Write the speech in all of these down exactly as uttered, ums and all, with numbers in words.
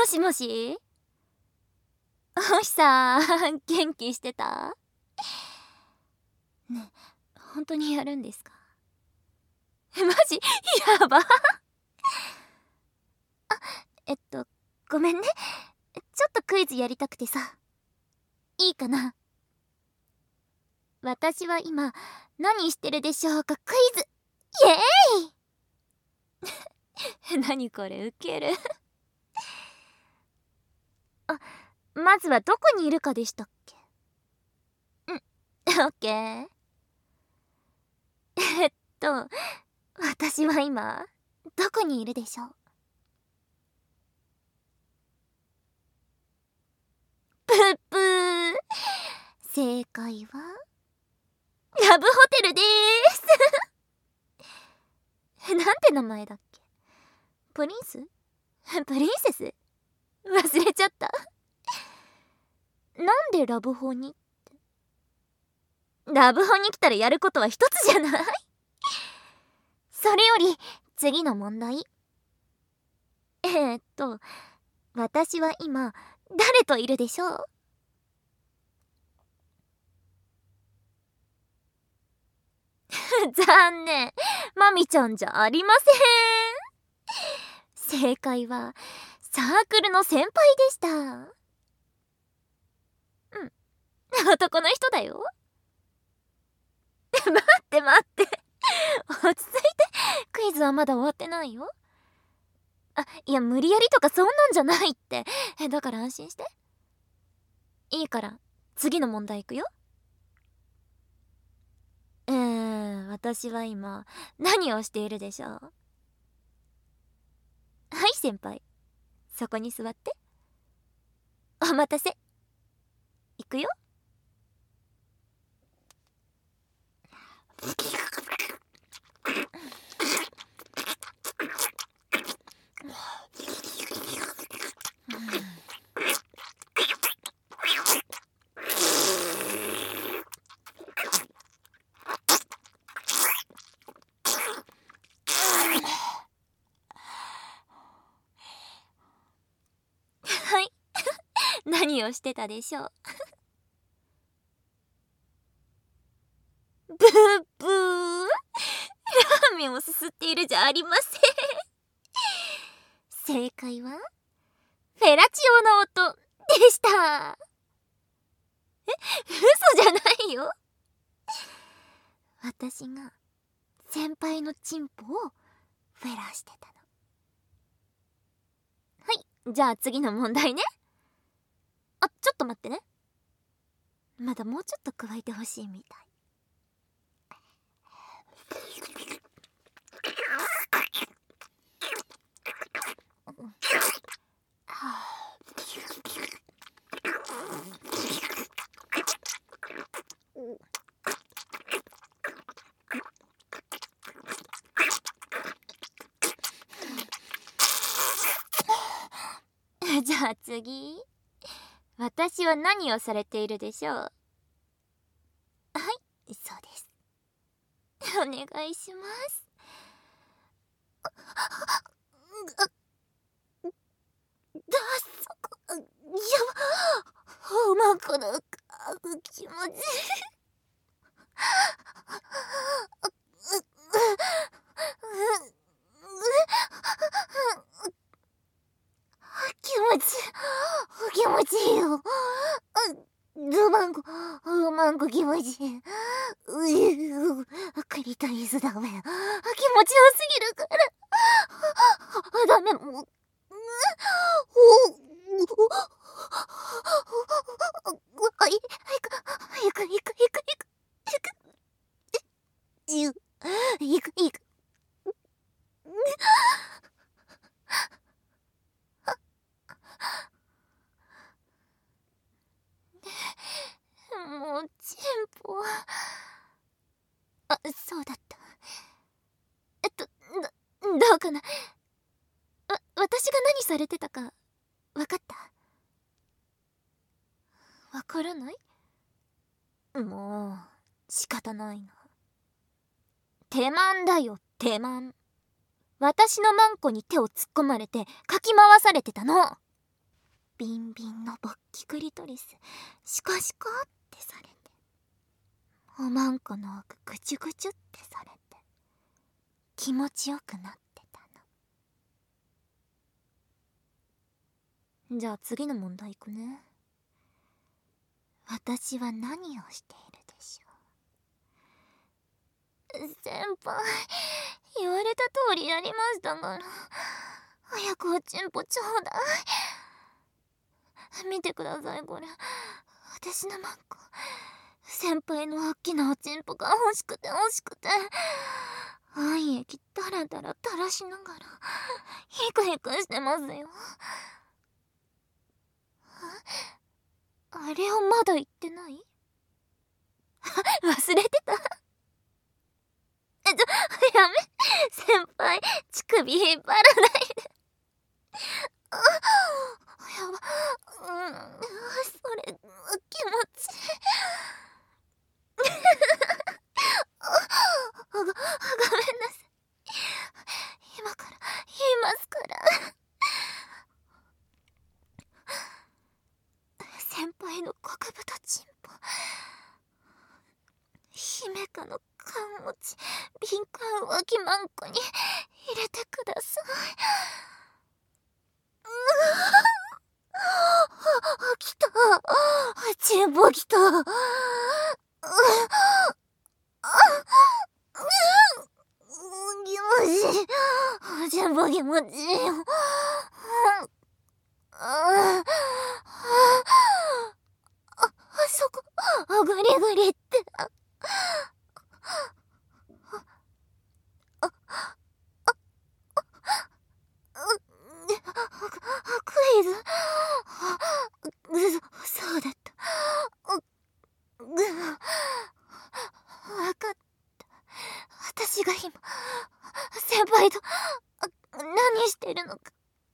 もしもし、おひさん、元気してた？ねえ、本当にやるんですか？マジ？やば。あ、えっと、ごめんね。ちょっとクイズやりたくてさ。いいかな？私は今、何してるでしょうかクイズ。イエーイ何これ、ウケる。あ、まずはどこにいるかでしたっけ？うん、オッケー。えっと、私は今、どこにいるでしょう？ぷっぷー。正解は、ラブホテルでーす。なんて名前だっけ？プリンス？プリンセス？忘れちゃった。なんでラブホにって。ラブホに来たらやることは一つじゃない？それより、次の問題。えー、っと、私は今、誰といるでしょう？残念。マミちゃんじゃありません。正解は、サークルの先輩でした。うん。男の人だよ。待って待って。落ち着いて。クイズはまだ終わってないよ。あ、いや、無理やりとかそんなんじゃないって。だから安心して。いいから、次の問題いくよ。えー、私は今、何をしているでしょう？はい、先輩。そこに座って。お待たせ。いくよ。はい。何をしてたでしょう？ブーブー。ラーメンをすすっているじゃありません。正解は、フェラチオの音でした。え、嘘じゃないよ。私が先輩のチンポをフェラしてたの。はい、じゃあ次の問題ね。あ、ちょっと待ってね。まだもうちょっと加えてほしいみたい。じゃあ次。私は何をされているでしょう？はい、そうです。お願いします。だそこ、やば、おまこの気持ち。気持ち、気持ちいいよ。ズマンコ、マンコ気持ちいい。うクリトリスダメ。気持ちよすぎるから。ダメ、もう。はい、早く、早く、行く、行く、行く、行く。行く、行く、行く。もうチンポ。あ、そうだった。えっと、ど、どうかな。わ、私が何されてたか分かった？分からない？もう仕方ないな。手間だよ、手間。私のマンコに手を突っ込まれてかき回されてたの。 ビンビンの勃起クリトリスシコシコってされて、おまんこの奥ぐちゅぐちゅってされて気持ちよくなってたの。じゃあ次の問題いくね。私は何をしているでしょう。先輩、言われた通りやりましたから、早くおちんぽちょうだい。見てください、これ。私のマンコ、先輩の大きなおちんぽが欲しくて欲しくて、愛液ダラダラ垂らしながらヒクヒクしてますよ。あれをまだ言ってない？忘れてた。え、ちょ、やめ。先輩、乳首引っ張らないで。あ、やば。うん、それ、気持ちいい。あ、ご、ごめんなさい。今から言いますから。先輩の極太チンポ、姫香の缶落ち敏感脇マンコに入れてください。うわ、来た。チンポ来た。う気持ちいい。チンポ気持ちいいよ。あ、そこ、グリグリって。クイズ、そうだった。わかった。私が今先輩と何してるのか。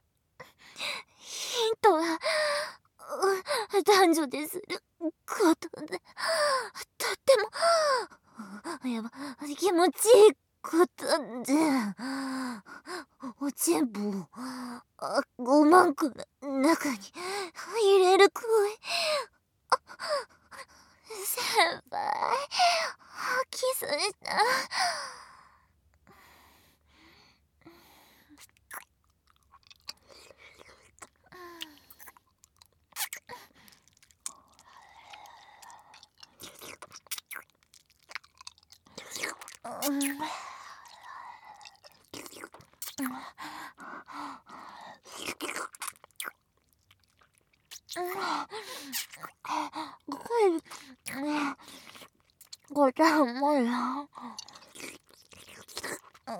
ヒントは男女ですることで、とってもやば気持ちいいことで、おちんぽをごまんこの中に入れる行為。先輩、キスした。うん、これうまいな。うん、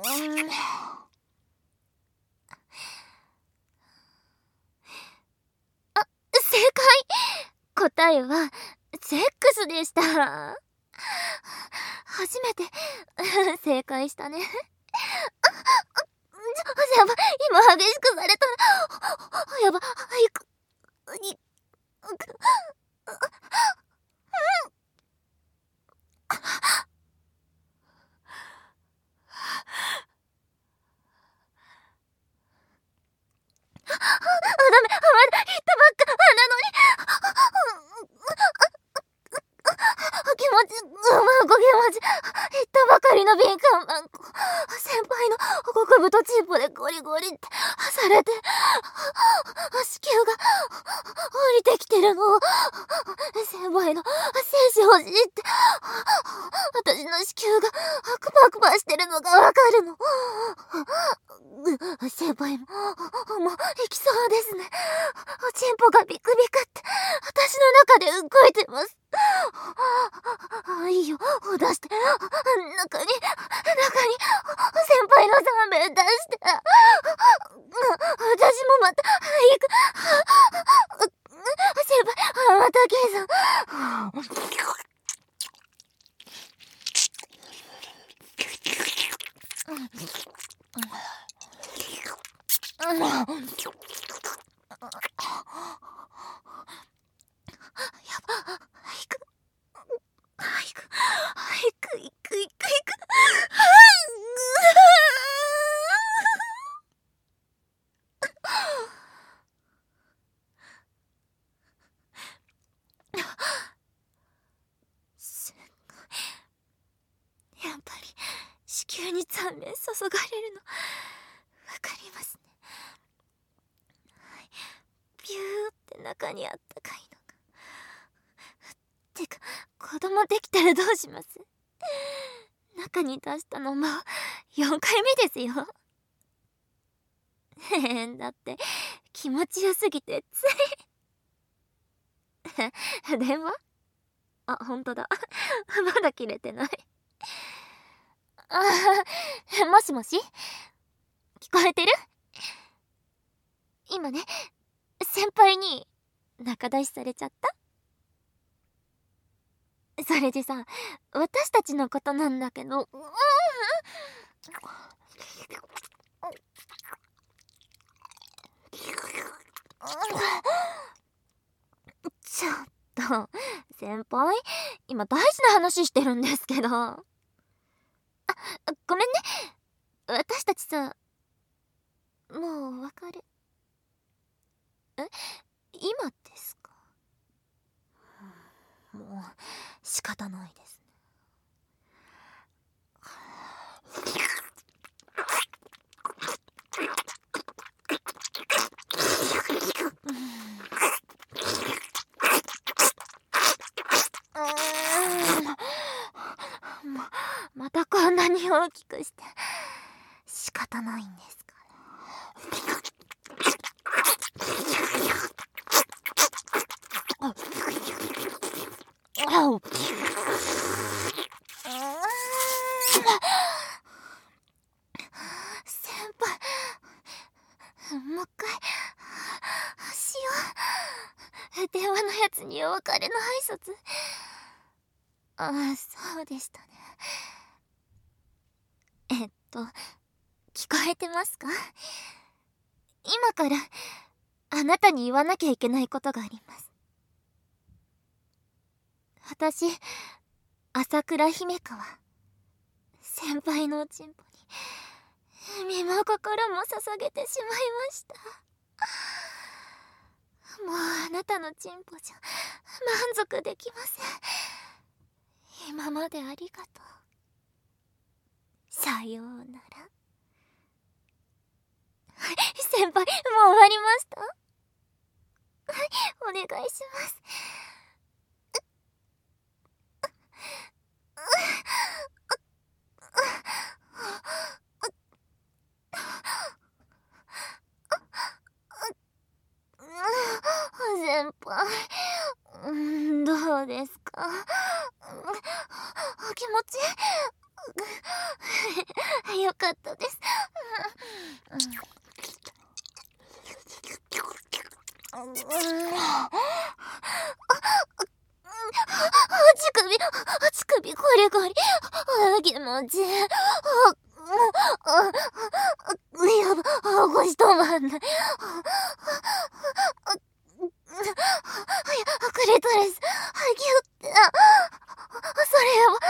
あ、正解。答えはセックスでした。初めて正解したね。やば、今激しくされたら、やば、いく、いく、ダメ、まだ言ったばっかなのに。気持ち、マンコ気持ち、言ったばかりの敏感マンコ。先輩の極太チンポでゴリゴリってされて、子宮が降りてきてるのを、先輩の精子欲しいって、私の子宮がクパクパしてるのがわかるの。先輩も、もう行きそうですね。おちんぽがビクビクって、私の中で動いてます。いいよ、出して。中に、中に、先輩の三名出して。私もまた、行く。先輩、またケイさん。やば、行く。行く。行く、行く、行く、行く。 がれるのわかりますね。ビューって中にあったかいのが。てか子供できたらどうします？中に出したのもよんかいめですよ。だって気持ちよすぎてつい電話？あ、ほんとだ。まだ切れてない。あー、もしもし？聞こえてる？今ね、先輩に仲出しされちゃった？それでさ、私たちのことなんだけど、うん、ちょっと先輩、今大事な話してるんですけど。あ、ごめんね。私たちさ、もうお別れ。え、今ですか？もう仕方ないですね。ま, またこんなに大きくして仕方ないんですから。先輩、もう一回しよう。電話のやつにお別れの挨拶。ああ、そうでしたね。えっと聞こえてますか？今からあなたに言わなきゃいけないことがあります。私、朝倉姫川、先輩のおちんぽに身も心も捧げてしまいました。もうあなたのちんぽじゃ満足できません。今までありがとう。さようなら。はい、先輩、もう終わりました。はい、お願いします。先輩、うん、どうですか？お気持ちよかったです。乳首、乳首ゴリゴリ、気持ちいい。やば、ごし止まんない。クリトリス、ギュッて、それは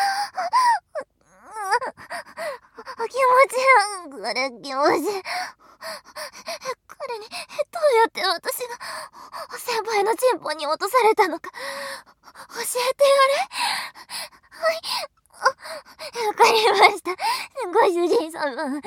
気持ちいい。これ気持ちいい。彼にどうやって私が先輩のチンポに落とされたのか教えてやれ。はい、わかりました、ご主人様。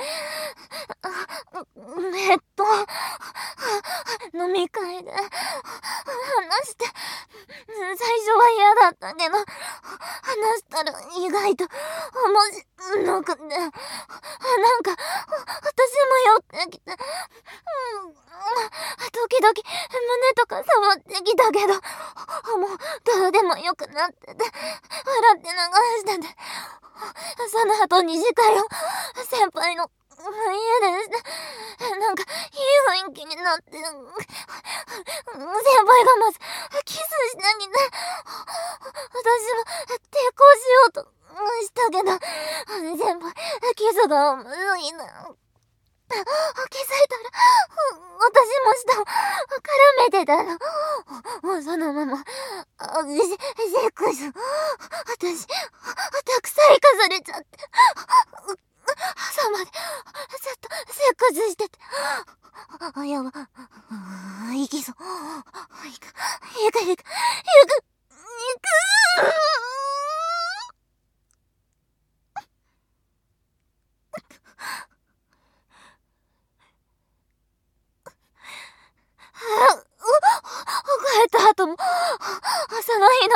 えっと飲み会で話して最初は嫌だったけど話したら意外と面白くて、なんか私も酔ってきて、うん、時々胸とか触ってきたけどもうどうでもよくなってて笑って流してて、その後二次会を先輩の家でして、なんかいい雰囲気になって、先輩がまずキスしてきて、私も抵抗しようとしたけど、先輩キスがむずいな。気づいたら私も舌を絡めてたの。もうそのままセックス、私たくさん生かされちゃって、朝までずっとセックスしてて、あ、やば、いきそう、いくいくいくいくいく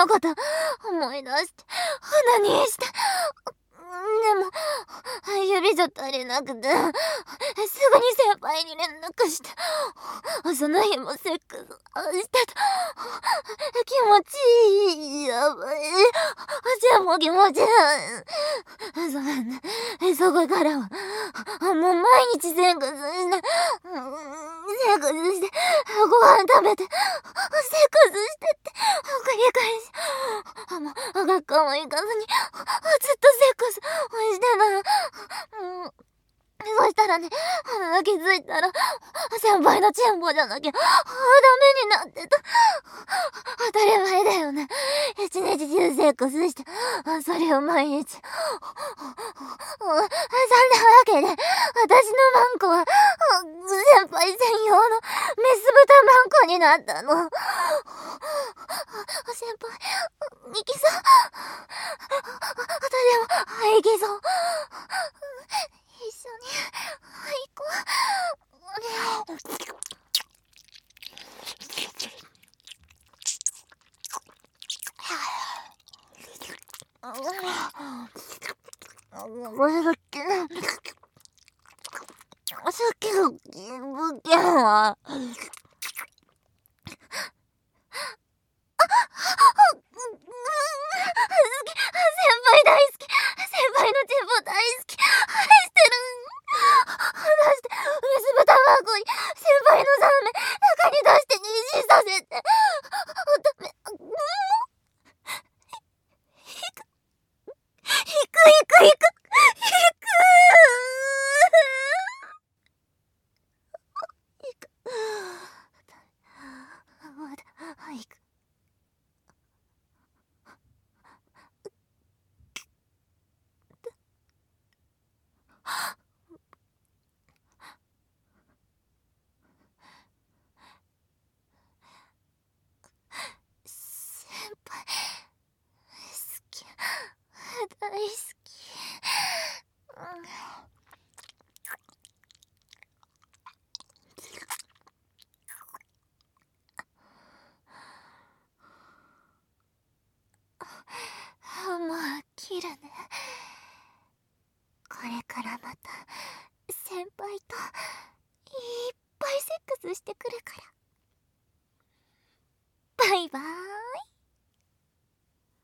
こと思い出して鼻にした。でも指じゃ足りなくてすぐに先輩に連絡して、その日もセックスしてた。気持ちいい。やばい。じゃも気持ちいい。そね、そこからはもう毎日セックスして、セックスしてご飯食べてセックスしてって繰り返し、もう学校も行かずにずっとセックスしてた。うん、そしたらね、気づいたら先輩のチンポじゃなきゃダメになってた。当たり前だよね。一日中セックスして、それを毎日。そんなわけで、私のマンコは先輩専用のメス豚マンコになったの。先輩、行きそう。私も行きそう。一緒に行こう。さっきのさっきの物件は大好き。先輩のチンポ大好き。愛してる。出して、メス豚マンコに先輩のザーメ中に出して妊娠させて。ダメ。行く。行く行く行く。行く。行く。まだ、行く。先輩好き、大好き。うん、もう切るね。これからまた先輩といっぱいセックスしてくるから。バイバーイ。